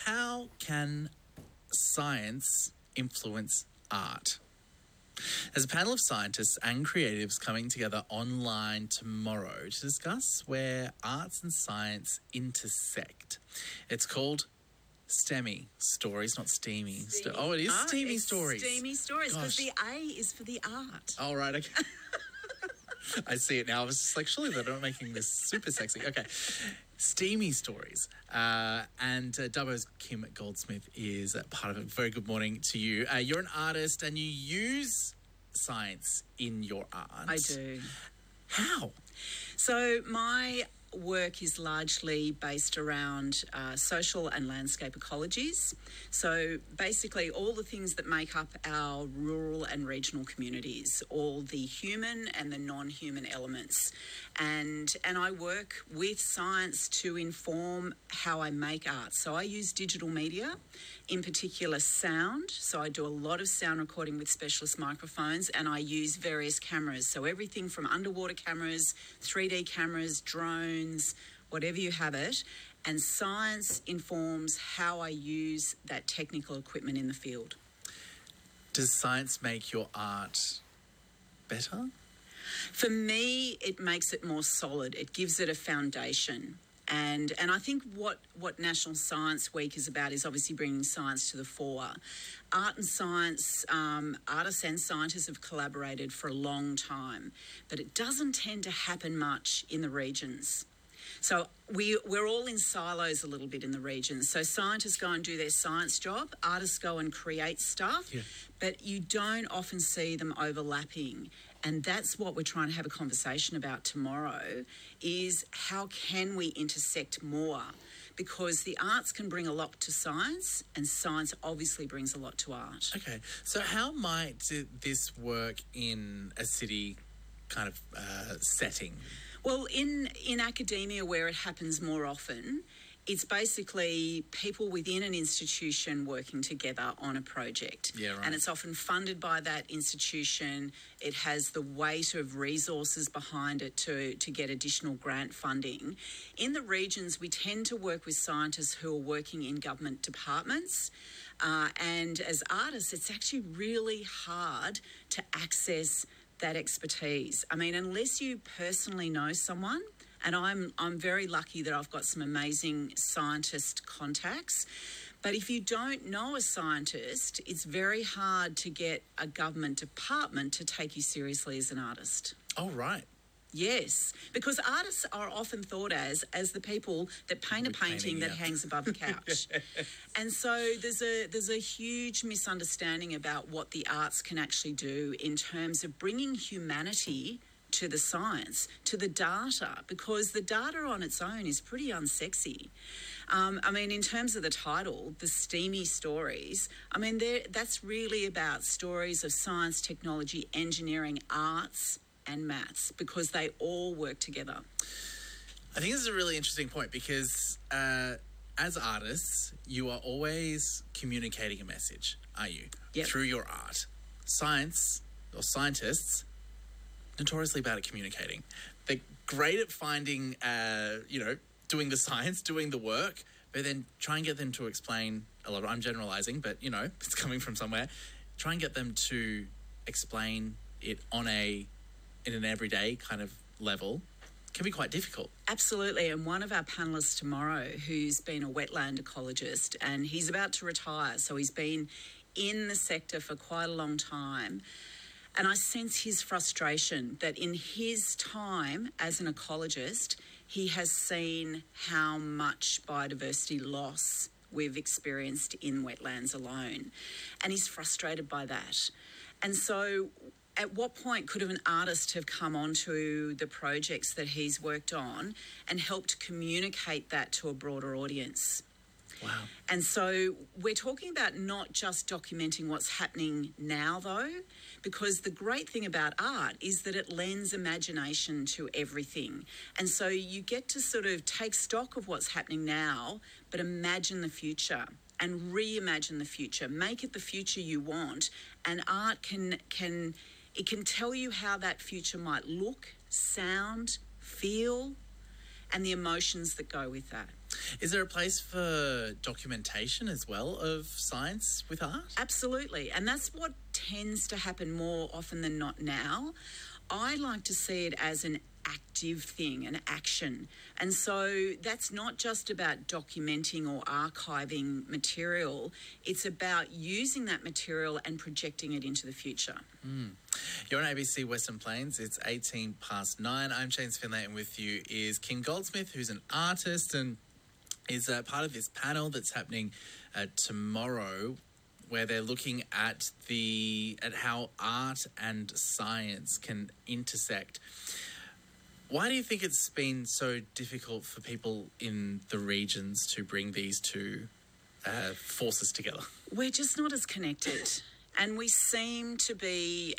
how can science influence art? There's a panel of scientists and creatives coming together online tomorrow to discuss where arts and science intersect. It's called STEMmy Stories, not Steamy. It is Steamy Stories. Steamy Stories, because the A is for the art. Oh, right, okay. I see it now. I was just like, surely they're not making this super sexy. Okay. Steamy Stories. And Dubbo's Kim Goldsmith is part of it. Very good morning to you. You're an artist and you use science in your art. I do. How? So my work is largely based around social and landscape ecologies. So basically all the things that make up our rural and regional communities, all the human and the non-human elements. And I work with science to inform how I make art. So I use digital media, in particular sound. So I do a lot of sound recording with specialist microphones, and I use various cameras. So everything from underwater cameras, 3D cameras, drones, whatever you have it. And science informs how I use that technical equipment in the field. Does science make your art better? For me, it makes it more solid. It gives it a foundation. And I think what National Science Week is about is obviously bringing science to the fore. Art and science, artists and scientists have collaborated for a long time, but it doesn't tend to happen much in the regions. So we're all in silos a little bit in the regions. So scientists go and do their science job, artists go and create stuff, but you don't often see them overlapping. And that's what we're trying to have a conversation about tomorrow, is how can we intersect more? Because the arts can bring a lot to science, and science obviously brings a lot to art. Okay, so how might this work in a city kind of setting? Well, in academia, where it happens more often, it's basically people within an institution working together on a project. Yeah, right. And it's often funded by that institution. It has the weight of resources behind it to get additional grant funding. In the regions, we tend to work with scientists who are working in government departments. And as artists, it's actually really hard to access that expertise. I mean, unless you personally know someone, and I'm very lucky that I've got some amazing scientist contacts, but if you don't know a scientist, it's very hard to get a government department to take you seriously as an artist. Oh, right. Yes, because artists are often thought as the people that paint a painting that hangs above the couch. And so there's a huge misunderstanding about what the arts can actually do in terms of bringing humanity to the science, to the data, because the data on its own is pretty unsexy. I mean, in terms of the title, the Steamy Stories, I mean, that's really about stories of science, technology, engineering, arts, and maths, because they all work together. I think this is a really interesting point because as artists, you are always communicating a message, aren't you? Yep. Through your art. Science, or scientists, notoriously bad at communicating. They're great at finding, doing the science, doing the work, but then try and get them to explain a lot. I'm generalising, but, it's coming from somewhere. Try and get them to explain it in an everyday kind of level can be quite difficult. Absolutely. And one of our panellists tomorrow, who's been a wetland ecologist, and he's about to retire, so he's been in the sector for quite a long time. And I sense his frustration that in his time as an ecologist, he has seen how much biodiversity loss we've experienced in wetlands alone. And he's frustrated by that. And so at what point could an artist have come onto the projects that he's worked on and helped communicate that to a broader audience? Wow. And so we're talking about not just documenting what's happening now, though, because the great thing about art is that it lends imagination to everything. And so you get to sort of take stock of what's happening now, but imagine the future and reimagine the future. Make it the future you want. And art can tell you how that future might look, sound, feel. and the emotions that go with that. Is there a place for documentation as well of science with art? Absolutely. And that's what tends to happen more often than not now. I like to see it as an active thing, an action. And so that's not just about documenting or archiving material, it's about using that material and projecting it into the future. You're on ABC Western Plains. It's 9:18. I'm James Finlay, and with you is Kim Goldsmith, who's an artist and is part of this panel that's happening tomorrow, where they're looking at how art and science can intersect. Why do you think it's been so difficult for people in the regions to bring these two forces together? We're just not as connected. And we seem to be,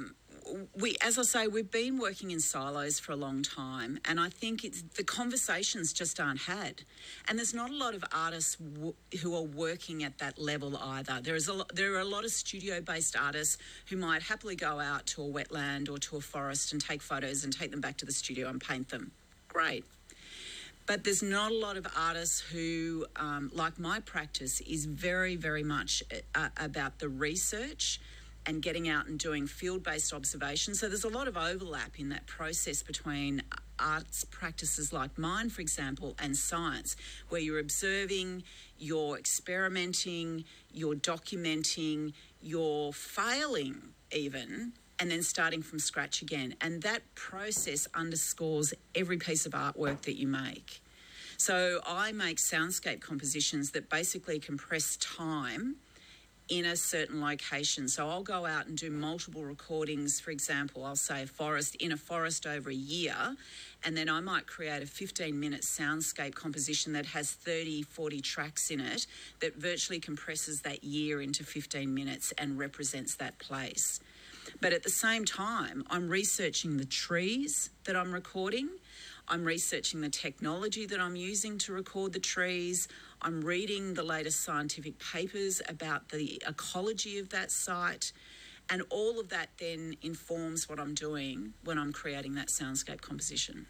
as I say, we've been working in silos for a long time. And I think the conversations just aren't had. And there's not a lot of artists who are working at that level either. There are a lot of studio-based artists who might happily go out to a wetland or to a forest and take photos and take them back to the studio and paint them. Great. But there's not a lot of artists who, like my practice, is very, very much about the research and getting out and doing field-based observations. So there's a lot of overlap in that process between arts practices like mine, for example, and science, where you're observing, you're experimenting, you're documenting, you're failing even, and then starting from scratch again. And that process underscores every piece of artwork that you make. So I make soundscape compositions that basically compress time in a certain location. So I'll go out and do multiple recordings. For example, I'll say in a forest over a year, and then I might create a 15-minute soundscape composition that has 30, 40 tracks in it that virtually compresses that year into 15 minutes and represents that place. But at the same time, I'm researching the trees that I'm recording. I'm researching the technology that I'm using to record the trees. I'm reading the latest scientific papers about the ecology of that site. And all of that then informs what I'm doing when I'm creating that soundscape composition.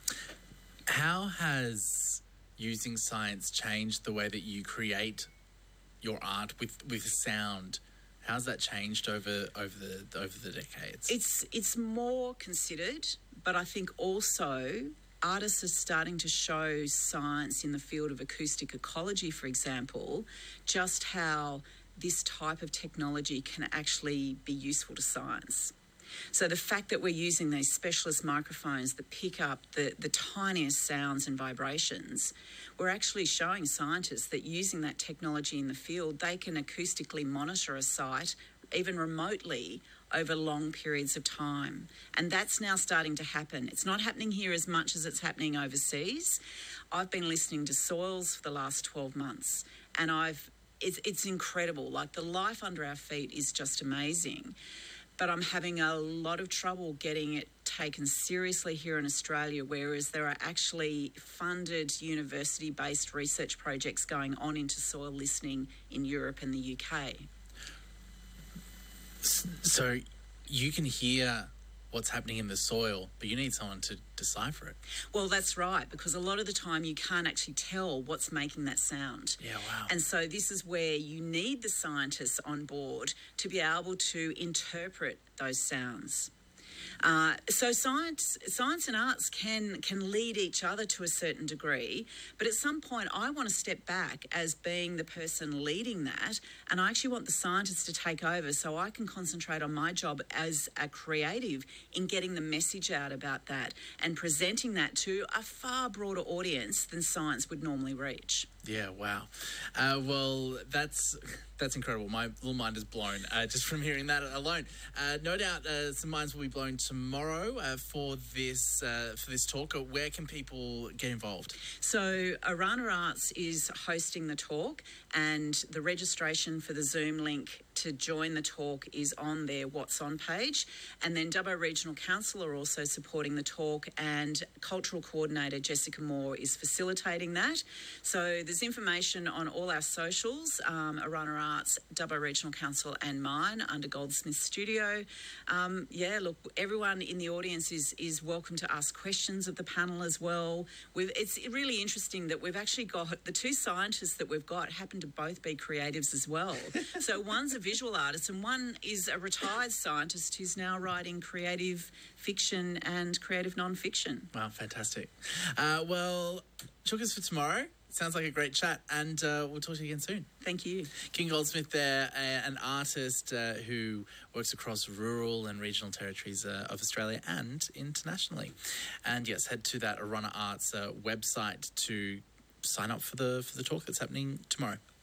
How has using science changed the way that you create your art with sound? How's that changed over the decades? It's more considered, but I think also artists are starting to show science in the field of acoustic ecology, for example, just how this type of technology can actually be useful to science. So the fact that we're using these specialist microphones that pick up the tiniest sounds and vibrations, we're actually showing scientists that using that technology in the field, they can acoustically monitor a site, even remotely, over long periods of time. And that's now starting to happen. It's not happening here as much as it's happening overseas. I've been listening to soils for the last 12 months, and it's incredible. Like, the life under our feet is just amazing. But I'm having a lot of trouble getting it taken seriously here in Australia, whereas there are actually funded university-based research projects going on into soil listening in Europe and the UK. So you can hear what's happening in the soil, but you need someone to decipher it. Well, that's right, because a lot of the time you can't actually tell what's making that sound. Yeah, wow. And so this is where you need the scientists on board to be able to interpret those sounds. So science and arts can lead each other to a certain degree, but at some point I want to step back as being the person leading that, and I actually want the scientists to take over so I can concentrate on my job as a creative in getting the message out about that and presenting that to a far broader audience than science would normally reach. Yeah, wow. Well, that's incredible. My little mind is blown just from hearing that alone. No doubt some minds will be blown tomorrow for this talk. Where can people get involved? So Arana Arts is hosting the talk, and the registration for the Zoom link to join the talk is on their What's On page. And then Dubbo Regional Council are also supporting the talk, and Cultural Coordinator Jessica Moore is facilitating that. So the there's information on all our socials, Arana Arts, Dubbo Regional Council and mine under Goldsmith Studio. Look, everyone in the audience is welcome to ask questions of the panel as well. It's really interesting that we've actually got the two scientists that we've got happen to both be creatives as well. So one's a visual artist and one is a retired scientist who's now writing creative fiction and creative non-fiction. Wow, fantastic. Well, Chookers for tomorrow. Sounds like a great chat, and we'll talk to you again soon. Thank you. King Goldsmith there, an artist who works across rural and regional territories of Australia and internationally. And yes, head to that Arana Arts website to sign up for the talk that's happening tomorrow.